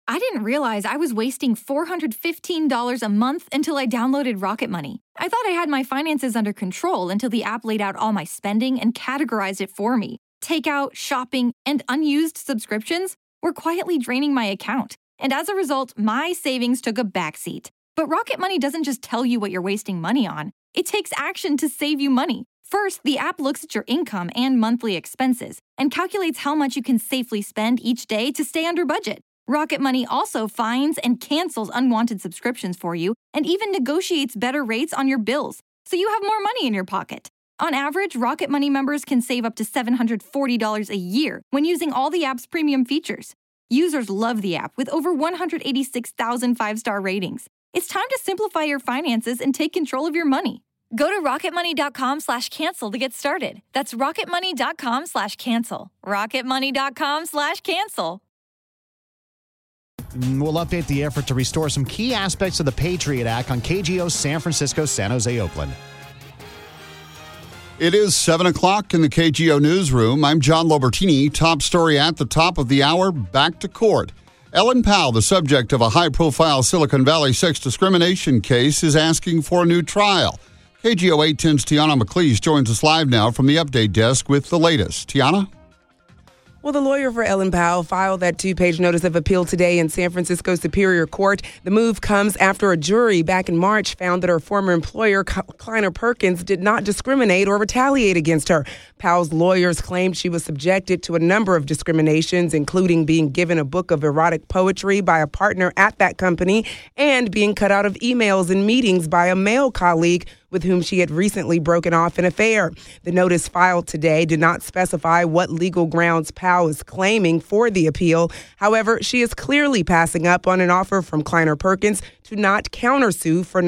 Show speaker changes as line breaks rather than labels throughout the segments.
I didn't realize I was wasting $415 a month until I downloaded Rocket Money. I thought I had my finances under control until the app laid out all my spending and categorized it for me. Takeout, shopping, and unused subscriptions were quietly draining my account. And as a result, my savings took a backseat. But Rocket Money doesn't just tell you what you're wasting money on. It takes action to save you money. First, the app looks at your income and monthly expenses and calculates how much you can safely spend each day to stay under budget. Rocket Money also finds and cancels unwanted subscriptions for you and even negotiates better rates on your bills, so you have more money in your pocket. On average, Rocket Money members can save up to $740 a year when using all the app's premium features. Users love the app with over 186,000 five-star ratings. It's time to simplify your finances and take control of your money. Go to rocketmoney.com/cancel to get started. That's rocketmoney.com/cancel. rocketmoney.com/cancel.
We'll update the effort to restore some key aspects of the Patriot Act on KGO San Francisco, San Jose, Oakland.
It is 7 o'clock in the KGO newsroom. I'm John Lobertini. Top story at the top of the hour, back to court. Ellen Powell, the subject of a high-profile Silicon Valley sex discrimination case, is asking for a new trial. KGO 810's Tiana McLeese joins us live now from the update desk with the latest. Tiana?
Well, the lawyer for Ellen Powell filed that 2-page notice of appeal today in San Francisco Superior Court. The move comes after a jury back in March found that her former employer, Kleiner Perkins, did not discriminate or retaliate against her. Powell's lawyers claimed she was subjected to a number of discriminations, including being given a book of erotic poetry by a partner at that company and being cut out of emails and meetings by a male colleague with whom she had recently broken off an affair. The notice filed today did not specify what legal grounds Powell is claiming for the appeal. However, she is clearly passing up on an offer from Kleiner Perkins to not countersue for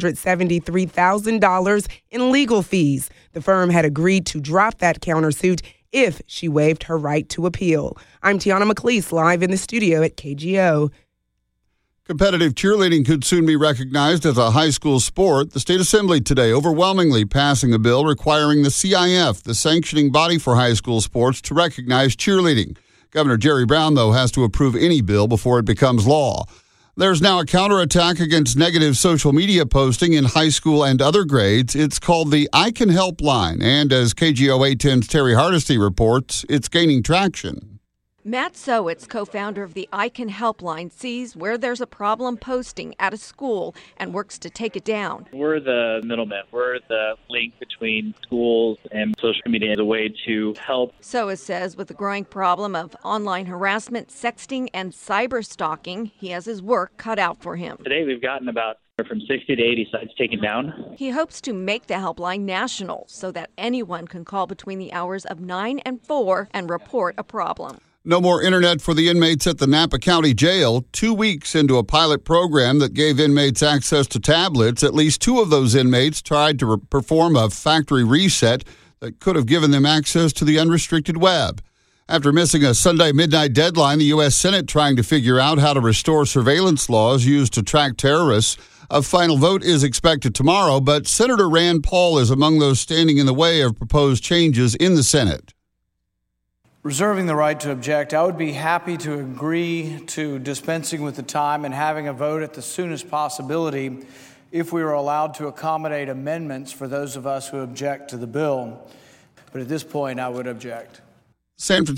$973,000 in legal fees. The firm had agreed to drop that countersuit if she waived her right to appeal. I'm Tiana McLeese, live in the studio at KGO.
Competitive cheerleading could soon be recognized as a high school sport. The State Assembly today overwhelmingly passing a bill requiring the CIF, the sanctioning body for high school sports, to recognize cheerleading. Governor Jerry Brown, though, has to approve any bill before it becomes law. There's now a counterattack against negative social media posting in high school and other grades. It's called the I Can Help line, and as KGO 810's Terry Hardesty reports, it's gaining traction.
Matt Sowitz, co-founder of the I Can Help line, sees where there's a problem posting at a school and works to take it down.
We're the middleman. We're the link between schools and social media as a way to help.
Sowitz says with the growing problem of online harassment, sexting, and cyber stalking, he has his work cut out for him.
Today we've gotten about from 60 to 80 sites taken down.
He hopes to make the helpline national so that anyone can call between the hours of 9 and 4 and report a problem.
No more internet for the inmates at the Napa County Jail. 2 weeks into a pilot program that gave inmates access to tablets, at least 2 of those inmates tried to perform a factory reset that could have given them access to the unrestricted web. After missing a Sunday midnight deadline, the U.S. Senate trying to figure out how to restore surveillance laws used to track terrorists. A final vote is expected tomorrow, but Senator Rand Paul is among those standing in the way of proposed changes in the Senate.
Reserving the right to object, I would be happy to agree to dispensing with the time and having a vote at the soonest possibility if we were allowed to accommodate amendments for those of us who object to the bill. But at this point, I would object.
The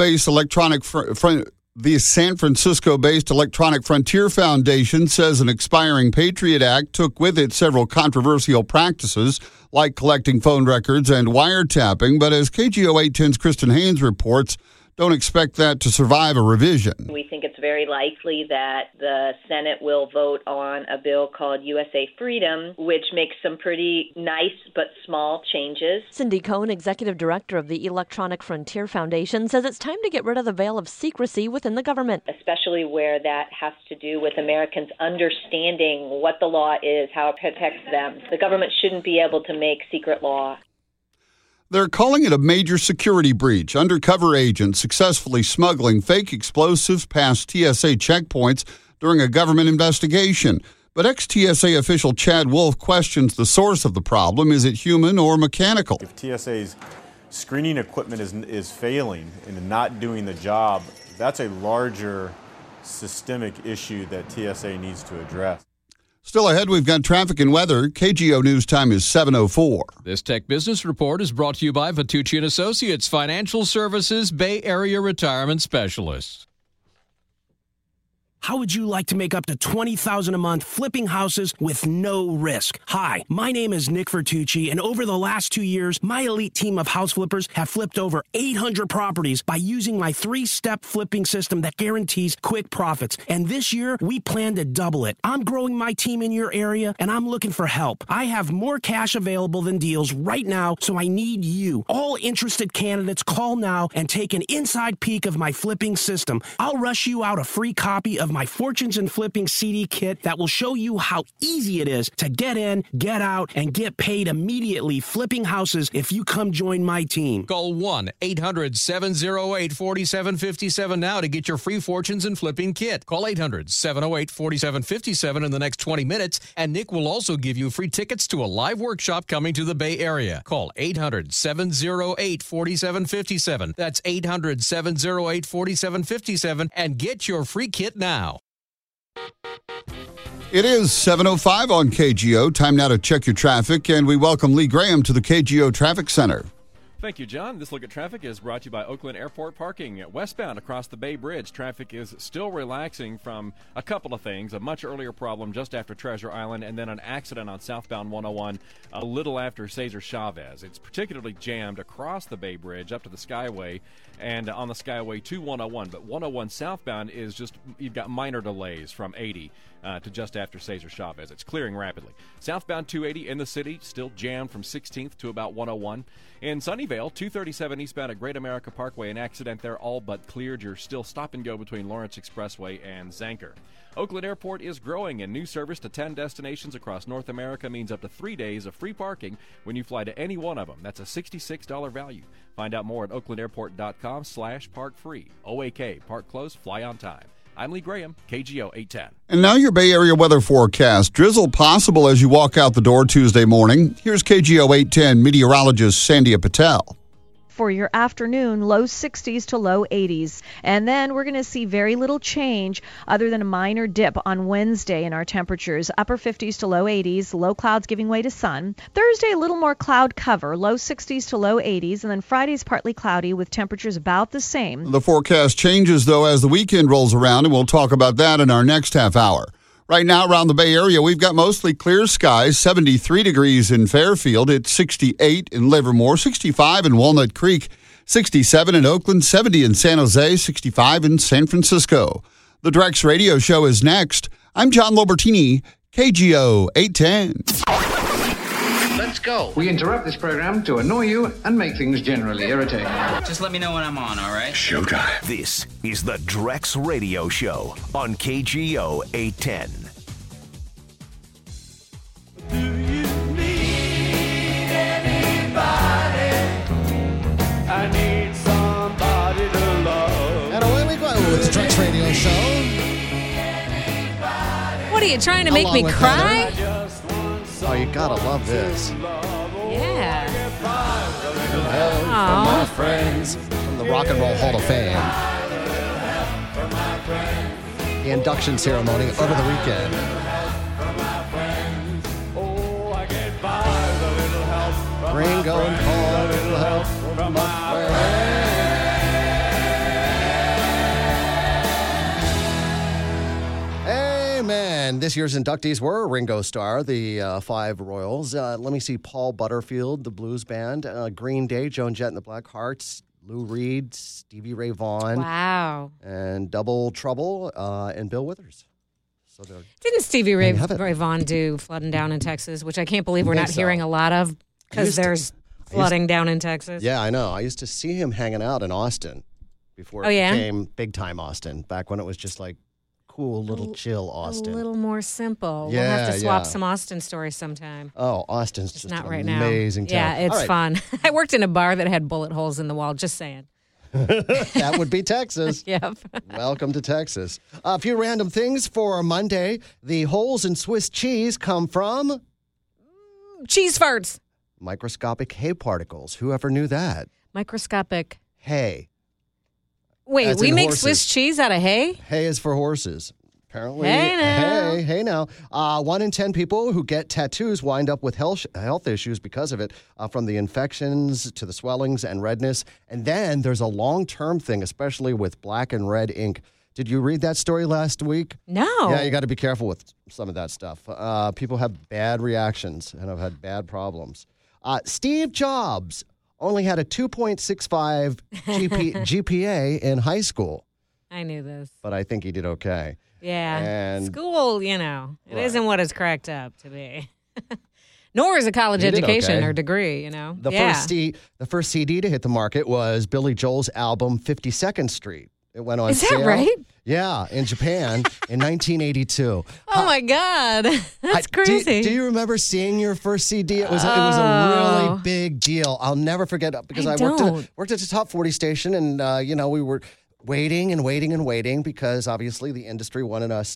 San Francisco-based Electronic Frontier Foundation says an expiring Patriot Act took with it several controversial practices, like collecting phone records and wiretapping, but as KGO 810's Kristen Haynes reports, don't expect that to survive a revision.
We think it's very likely that the Senate will vote on a bill called USA Freedom, which makes some pretty nice but small changes.
Cindy Cohn, executive director of the Electronic Frontier Foundation, says it's time to get rid of the veil of secrecy within the government.
Especially where that has to do with Americans understanding what the law is, how it protects them. The government shouldn't be able to make secret law.
They're calling it a major security breach. Undercover agents successfully smuggling fake explosives past TSA checkpoints during a government investigation. But ex-TSA official Chad Wolf questions the source of the problem. Is it human or mechanical?
If TSA's screening equipment is failing and not doing the job, that's a larger systemic issue that TSA needs to address.
Still ahead, we've got traffic and weather. KGO News time is 7:04.
This Tech Business Report is brought to you by Vitucci & Associates, Financial Services, Bay Area Retirement Specialists.
How would you like to make up to $20,000 a month flipping houses with no risk? Hi, my name is Nick Vertucci, and over the last 2 years, my elite team of house flippers have flipped over 800 properties by using my 3-step flipping system that guarantees quick profits. And this year, we plan to double it. I'm growing my team in your area, and I'm looking for help. I have more cash available than deals right now, so I need you. All interested candidates, call now and take an inside peek of my flipping system. I'll rush you out a free copy of my Fortunes and Flipping CD kit that will show you how easy it is to get in, get out, and get paid immediately flipping houses if you come join my team.
Call 1-800-708-4757 now to get your free Fortunes and Flipping kit. Call 800-708-4757 in the next 20 minutes, and Nick will also give you free tickets to a live workshop coming to the Bay Area. Call 800-708-4757. That's 800-708-4757, and get your free kit now.
It is 7:05 on KGO. Time now to check your traffic, and we welcome Lee Graham to the KGO Traffic Center.
Thank you, John. This look at traffic is brought to you by Oakland Airport Parking. Westbound across the Bay Bridge, traffic is still relaxing from a couple of things. A much earlier problem just after Treasure Island, and then an accident on southbound 101 a little after Cesar Chavez. It's particularly jammed across the Bay Bridge up to the Skyway and on the Skyway to 101. But 101 southbound is just, you've got minor delays from 80 to just after Cesar Chavez. It's clearing rapidly. Southbound 280 in the city, still jammed from 16th to about 101. In Sunnyvale, 237 eastbound at Great America Parkway, an accident there all but cleared. You're still stop and go between Lawrence Expressway and Zanker. Oakland Airport is growing, and new service to 10 destinations across North America means up to 3 days of free parking when you fly to any one of them. That's a $66 value. Find out more at oaklandairport.com/parkfree. OAK, park close, fly on time. I'm Lee Graham, KGO 810.
And now your Bay Area weather forecast. Drizzle possible as you walk out the door Tuesday morning. Here's KGO 810 meteorologist Sandhya Patel.
For your afternoon, low 60s to low 80s. And then we're going to see very little change other than a minor dip on Wednesday in our temperatures. Upper 50s to low 80s, low clouds giving way to sun. Thursday, a little more cloud cover, low 60s to low 80s. And then Friday's partly cloudy with temperatures about the same.
The forecast changes, though, as the weekend rolls around, and we'll talk about that in our next half hour. Right now, around the Bay Area, we've got mostly clear skies, 73 degrees in Fairfield. It's 68 in Livermore, 65 in Walnut Creek, 67 in Oakland, 70 in San Jose, 65 in San Francisco. The Drex Radio Show is next. I'm John Lobertini, KGO 810.
Let's go. We interrupt this program to annoy you and make things generally irritating.
Just let me know when I'm on, all right?
Showtime.
This is the Drex Radio Show on KGO 810.
Do you need anybody? I need somebody to love.
And away we go with the Drex Radio Show.
What are you trying to make me cry?
Oh, you gotta love this.
Yeah.
From my friends from the Rock and Roll Hall of Fame. The induction ceremony over the weekend. Ringo and Paul, a little help from my friends. Amen. This year's inductees were Ringo Starr, the Five Royals. Let me see, Paul Butterfield, the Blues Band, Green Day, Joan Jett and the Blackhearts, Lou Reed, Stevie Ray Vaughan.
Wow.
And Double Trouble and Bill Withers. So
didn't Stevie Ray Vaughan do Flooding Down in Texas, which I can't believe we're not hearing a lot of because there's flooding down in Texas.
Yeah, I know. I used to see him hanging out in Austin before it became big-time Austin, back when it was just like cool, little chill Austin.
A little more simple.
Yeah,
we'll have to swap some Austin stories sometime.
Oh, Austin's just
not
an
right
amazing
now.
town.
Yeah, it's fun. I worked in a bar that had bullet holes in the wall, just saying.
That would be Texas.
Yep.
Welcome to Texas. A few random things for Monday. The holes in Swiss cheese come from
cheese farts.
Microscopic hay particles. Whoever knew that?
Microscopic
hay.
Wait,
As
we
in
make
horses.
Swiss cheese out of hay?
Hay is for horses. Apparently,
Hey
now. 1 in 10 people who get tattoos wind up with health issues because of it, from the infections to the swellings and redness. And then there's a long-term thing, especially with black and red ink. Did you read that story last week?
No.
Yeah, you got to be careful with some of that stuff. People have bad reactions and have had bad problems. Steve Jobs only had a 2.65 GPA in high school,
I knew this.
but I think he did okay.
Yeah.
And
School, it
Right.
isn't what it's cracked up to be. Nor is a college
He did
education
okay.
or degree,
The first CD to hit the market was Billy Joel's album 52nd Street. It went on
Is that
sale.
right?
Yeah, in Japan in 1982.
Oh my God. That's crazy.
Do you remember seeing your first CD? It was a really big deal. I'll never forget it because I worked at the Top 40 station, and we were waiting because obviously the industry wanted us